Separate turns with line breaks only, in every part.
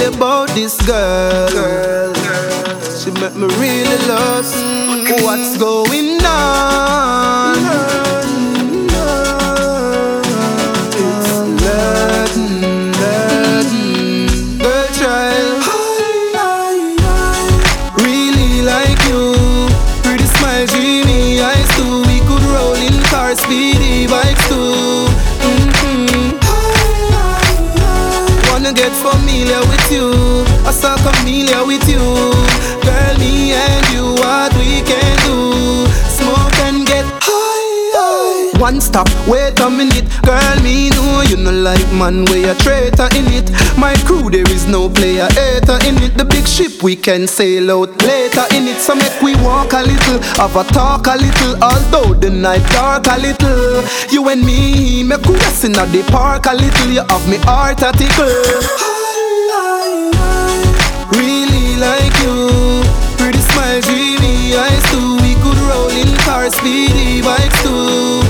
about this girl. She make me really lost. What's going on? It's Latin. Girl child, really like you. Pretty smile, dreamy eyes too. We could roll in cars, speedy bikes too. Wanna get familiar with you, I saw familiar with you. Girl, me and you, what we can do. Smoke and get high. One stop, wait a minute. Girl, me know you no like man where a traitor in it. My crew, there is no player hater in it. The big ship, we can sail out later in it. So make we walk a little, have a talk a little. Although the night dark a little, you and me make we rest in the park a little. You have me heart a tickle. Really like you. Pretty smile, dreamy eyes too. We could roll in cars, speedy bikes too.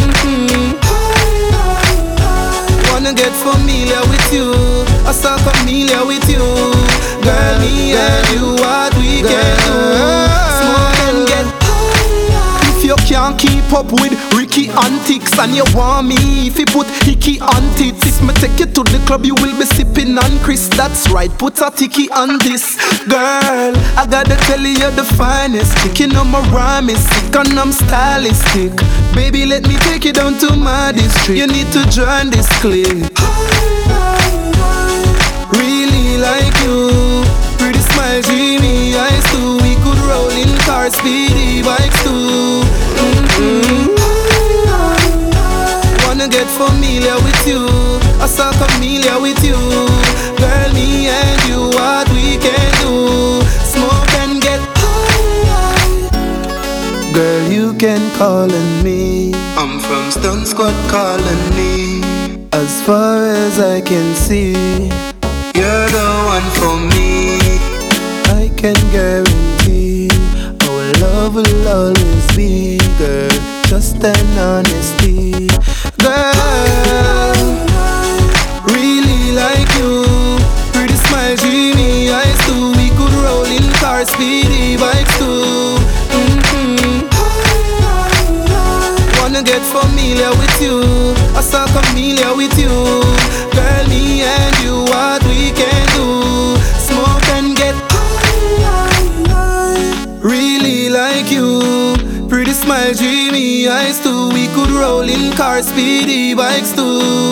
Wanna get familiar with you, I saw familiar with you. Girl, me and you, what we can do. Smoke and get high. If you can't keep up with Ricky antics, and you want me if you put hickey on tits. If me take you to the club, you will be sipping on Chris. That's right, put a ticky on this. Girl, I gotta tell you the finest. Kicking on my rhyme is sick and I'm stylistic. Baby, let me take you down to my district. You need to join this clique. Really like you. Pretty smile, dreamy eyes too. We could roll in cars, speedy bikes too. Wanna get familiar with you, I saw familiar with you. Girl, me and you, what we can do. Smoke and get high. Girl, you can call on me. I'm from Stone Squad Colony. As far as I can see, you're the one for me. I can guarantee our love will always be, girl, trust and honesty. Girl, really like you. Pretty smile, dreamy eyes too. We could roll in cars, speedy bikes too. Wanna get familiar with you, I saw familiar with you. Girl, me and you, what we can do. Smoke and get high. Really like you. Pretty smile, dreamy eyes too. We could roll in cars, speedy bikes too.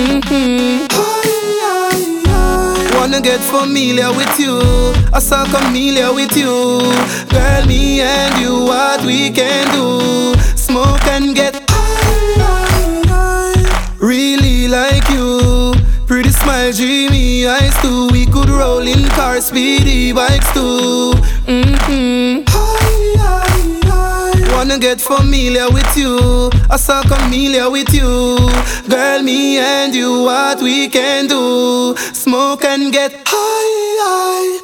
Wanna get familiar with you, I saw familiar with you. Girl, me and you, what we can do. Smoke and get high. Really like you. Pretty smile, dreamy eyes too. We could roll in cars, speedy bikes too. Wanna get familiar with you, I saw familiar with you. Girl, me and you, what we can do. Smoke and get high.